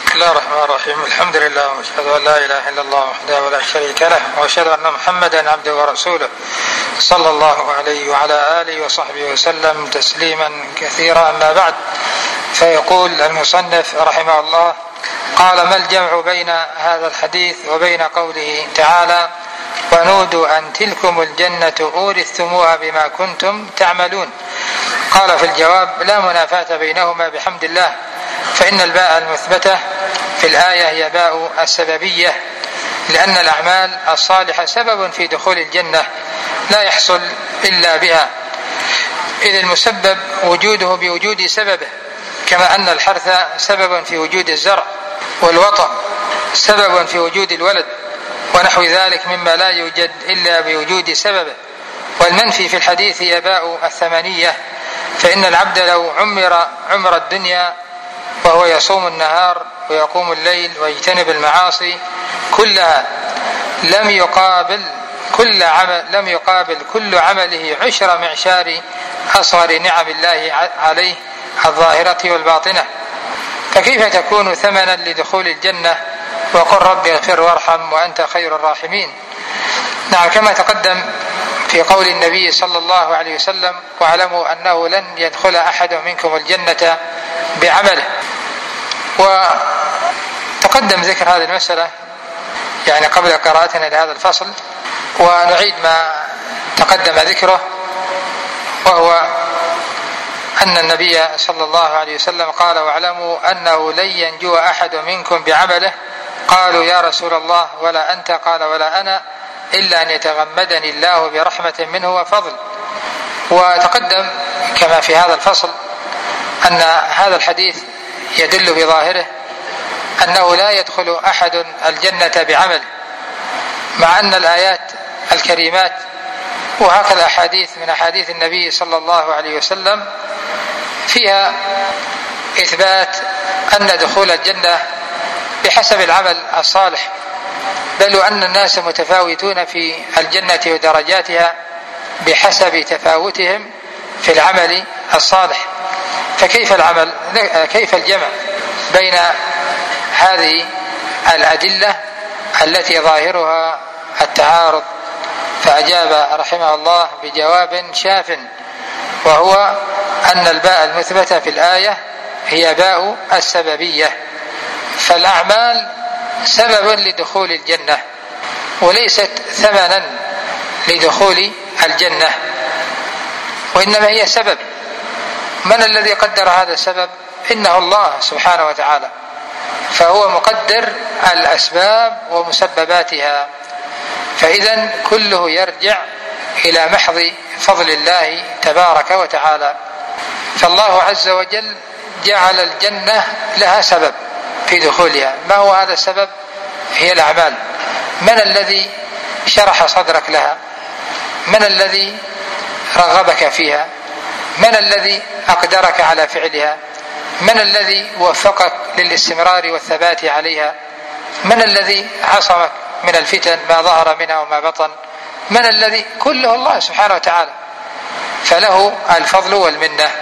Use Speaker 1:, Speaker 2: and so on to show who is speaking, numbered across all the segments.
Speaker 1: بسم الله الرحمن الرحيم. الحمد لله واشهد ان لا اله الا الله وحده ولا شريك له واشهد ان محمدا عبده ورسوله صلى الله عليه وعلى اله وصحبه وسلم تسليما كثيرا. اما بعد، فيقول المصنف رحمه الله: قال: ما الجمع بين هذا الحديث وبين قوله تعالى: ونودوا أن تلكم الجنة أورثتموها بما كنتم تعملون؟ قال في الجواب: لا منافاة بينهما بحمد الله، فإن الباء المثبتة في الآية هي باء السببية، لأن الأعمال الصالحة سبب في دخول الجنة لا يحصل إلا بها، إذ المسبب وجوده بوجود سببه، كما أن الحرث سبب في وجود الزرع، والوطأ سبب في وجود الولد، ونحو ذلك مما لا يوجد إلا بوجود سببه. والمنفي في الحديث هي باء الثمانية، فإن العبد لو عمر الدنيا وهو يصوم النهار ويقوم الليل ويجتنب المعاصي كلها لم يقابل كل عمله 10 معشار أصغر نعم الله عليه الظاهرة والباطنة، فكيف تكون ثمنا لدخول الجنة؟ وقل رب اغفر وارحم وأنت خير الراحمين. نعم، كما تقدم في قول النبي صلى الله عليه وسلم: واعلموا أنه لن يدخل أحد منكم الجنة بعمله. وتقدم ذكر هذه المسألة يعني قبل قراءتنا لهذا الفصل، ونعيد ما تقدم ذكره، وهو أن النبي صلى الله عليه وسلم قال: واعلموا أنه لن ينجو أحد منكم بعمله. قالوا: يا رسول الله ولا أنت؟ قال: ولا أنا، إلا أن يتغمدني الله برحمة منه وفضل. وتقدم كما في هذا الفصل أن هذا الحديث يدل بظاهره أنه لا يدخل أحد الجنة بعمل، مع أن الآيات الكريمات وهكذا أحاديث من أحاديث النبي صلى الله عليه وسلم فيها إثبات أن دخول الجنة بحسب العمل الصالح، بل وأن الناس متفاوتون في الجنة ودرجاتها بحسب تفاوتهم في العمل الصالح. كيف الجمع بين هذه الأدلة التي ظاهرها التعارض؟ فأجاب رحمه الله بجواب شاف، وهو أن الباء المثبتة في الآية هي باء السببية، فالأعمال سبب لدخول الجنة وليست ثمنا لدخول الجنة، وإنما هي سبب. من الذي قدر هذا السبب؟ إنه الله سبحانه وتعالى، فهو مقدر الأسباب ومسبباتها، فإذا كله يرجع إلى محض فضل الله تبارك وتعالى. فالله عز وجل جعل الجنة لها سبب في دخولها. ما هو هذا السبب؟ هي الأعمال. من الذي شرح صدرك لها؟ من الذي رغبك فيها؟ من الذي أقدرك على فعلها؟ من الذي وفقك للاستمرار والثبات عليها؟ من الذي عصمك من الفتن ما ظهر منها وما بطن؟ من الذي؟ كله الله سبحانه وتعالى، فله الفضل والمنة.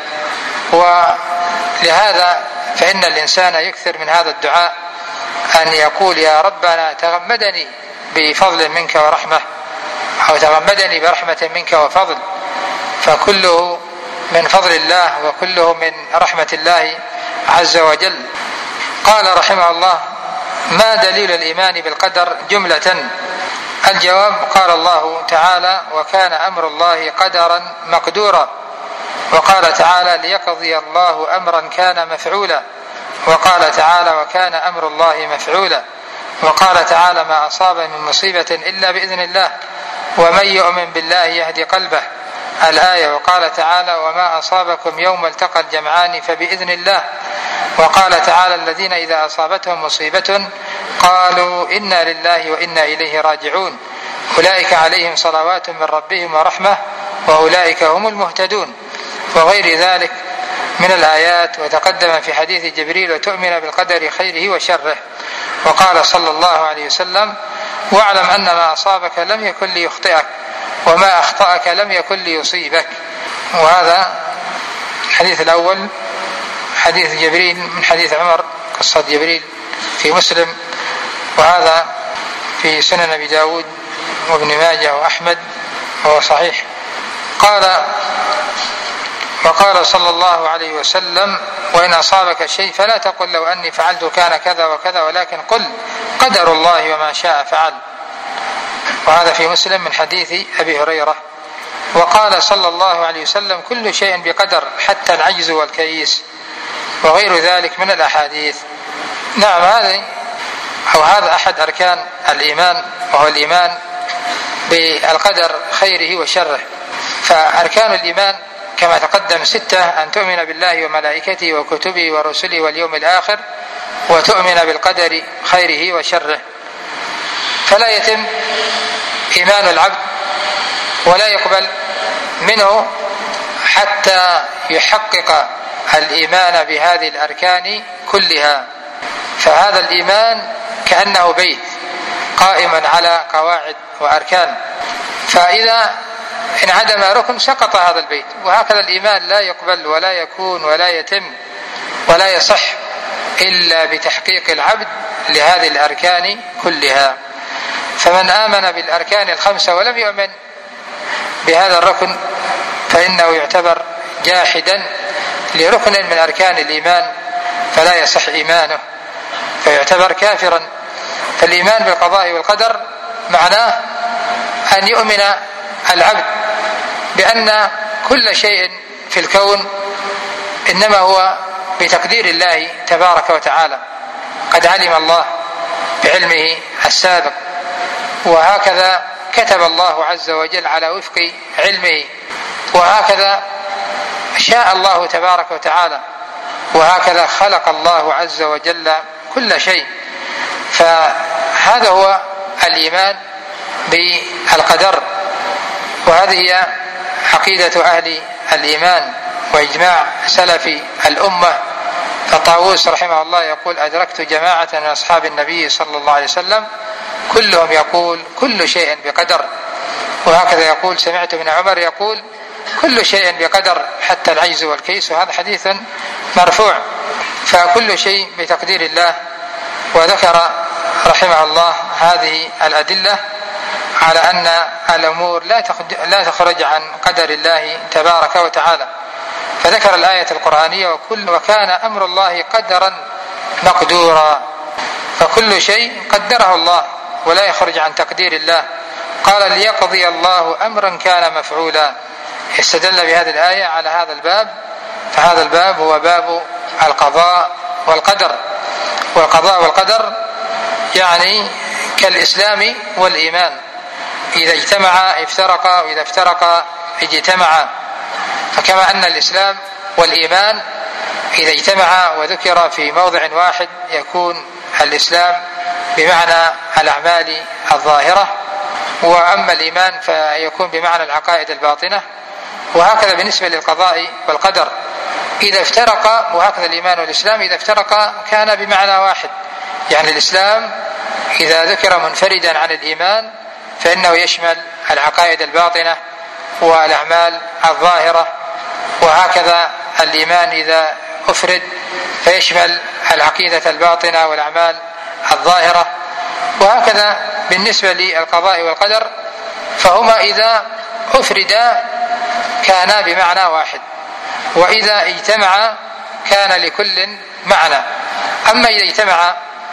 Speaker 1: ولهذا فإن الإنسان يكثر من هذا الدعاء، أن يقول: يا ربنا تغمدني بفضل منك ورحمة، أو تغمدني برحمة منك وفضل، فكله من فضل الله وكله من رحمة الله عز وجل. قال رحمه الله: ما دليل الإيمان بالقدر جملة؟ الجواب: قال الله تعالى: وكان أمر الله قدرا مقدورا. وقال تعالى: ليقضي الله أمرا كان مفعولا. وقال تعالى: وكان أمر الله مفعولا. وقال تعالى: ما أصاب من مصيبة إلا بإذن الله، ومن يؤمن بالله يهدي قلبه، الآية. وقال تعالى: وما أصابكم يوم التقى الجمعان فبإذن الله. وقال تعالى: الذين إذا أصابتهم مصيبة قالوا إنا لله وإنا إليه راجعون، أولئك عليهم صلوات من ربهم ورحمة وأولئك هم المهتدون، وغير ذلك من الآيات. وتقدم في حديث جبريل: وتؤمن بالقدر خيره وشره. وقال صلى الله عليه وسلم: واعلم أن ما أصابك لم يكن ليخطئك، وما أخطأك لم يكن ليصيبك. وهذا الحديث الأول حديث جبريل من حديث عمر، قصة جبريل في مسلم، وهذا في سنن أبي داود وابن ماجه وأحمد وهو صحيح. وقال صلى الله عليه وسلم: وإن أصابك شيء فلا تقل لو أني فعلت كان كذا وكذا، ولكن قل قدر الله وما شاء فعل. وهذا في مسلم من حديث أبي هريرة. وقال صلى الله عليه وسلم: كل شيء بقدر حتى العجز والكيس، وغير ذلك من الأحاديث. نعم، هذا أحد أركان الإيمان، وهو الإيمان بالقدر خيره وشره. فأركان الإيمان كما تقدم 6: أن تؤمن بالله وملائكته وكتبه ورسله واليوم الآخر، وتؤمن بالقدر خيره وشره. فلا يتم إيمان العبد ولا يقبل منه حتى يحقق الإيمان بهذه الأركان كلها. فهذا الإيمان كأنه بيت قائم على قواعد وأركان، فإذا انعدم ركن سقط هذا البيت. وهكذا الإيمان لا يقبل ولا يكون ولا يتم ولا يصح إلا بتحقيق العبد لهذه الأركان كلها. فمن آمن بالأركان الخمسة ولم يؤمن بهذا الركن فإنه يعتبر جاحدا لركن من أركان الإيمان، فلا يصح إيمانه، فيعتبر كافرا. فالإيمان بالقضاء والقدر معناه أن يؤمن العبد بأن كل شيء في الكون إنما هو بتقدير الله تبارك وتعالى، قد علم الله بعلمه السابق، وهكذا كتب الله عز وجل على وفق علمه، وهكذا شاء الله تبارك وتعالى، وهكذا خلق الله عز وجل كل شيء. فهذا هو الإيمان بالقدر، وهذه هي عقيدة أهل الإيمان وإجماع سلف الأمة. فطاووس رحمه الله يقول: أدركت جماعة من أصحاب النبي صلى الله عليه وسلم كلهم يقول كل شيء بقدر. وهكذا يقول: سمعت ابن عمر يقول كل شيء بقدر حتى العجز والكيس. وهذا حديث مرفوع. فكل شيء بتقدير الله. وذكر رحمه الله هذه الأدلة على أن الأمور لا تخرج عن قدر الله تبارك وتعالى. فذكر الآية القرآنية: وكان أمر الله قدرا مقدورا. فكل شيء قدره الله ولا يخرج عن تقدير الله. قال: ليقضي الله أمرا كان مفعولا. استدل بهذه الآية على هذا الباب. فهذا الباب هو باب القضاء والقدر. والقضاء والقدر يعني كالإسلام والإيمان، إذا اجتمعا افترقا، وإذا افترقا اجتمعا. فكما أن الإسلام والإيمان إذا اجتمعا وذكر في موضع واحد يكون الإسلام بمعنى الأعمال الظاهرة، وأما الإيمان فيكون بمعنى العقائد الباطنة. وهكذا بالنسبة للقضاء والقدر إذا افترقا، وهكذا الإيمان والإسلام إذا افترقا كان بمعنى واحد. يعني الإسلام إذا ذكر منفردا عن الإيمان فإنه يشمل العقائد الباطنة والأعمال الظاهرة، وهكذا الإيمان إذا أفرد فيشمل العقيدة الباطنة والأعمال الظاهرة. وهكذا بالنسبة للقضاء والقدر فهما إذا أفردا كانا بمعنى واحد، وإذا اجتمعا كان لكل معنى. أما إذا اجتمعا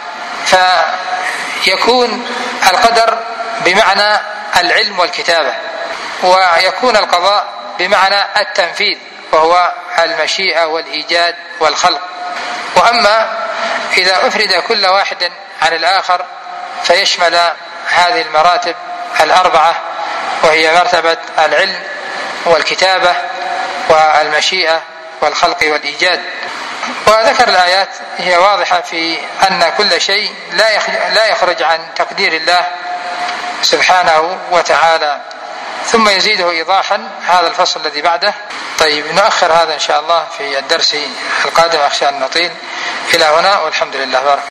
Speaker 1: فيكون القدر بمعنى العلم والكتابة، ويكون القضاء بمعنى التنفيذ وهو المشيئة والإيجاد والخلق. وأما إذا أفرد كل واحد عن الآخر فيشمل هذه المراتب الأربعة، وهي مرتبة العلم والكتابة والمشيئة والخلق والإيجاد. وذكر الآيات هي واضحة في أن كل شيء لا يخرج عن تقدير الله سبحانه وتعالى. ثم يزيده إيضاحا هذا الفصل الذي بعده. طيب، نؤخر هذا إن شاء الله في الدرس القادم، أخشى أن نطيل. إلى هنا والحمد لله. بارك.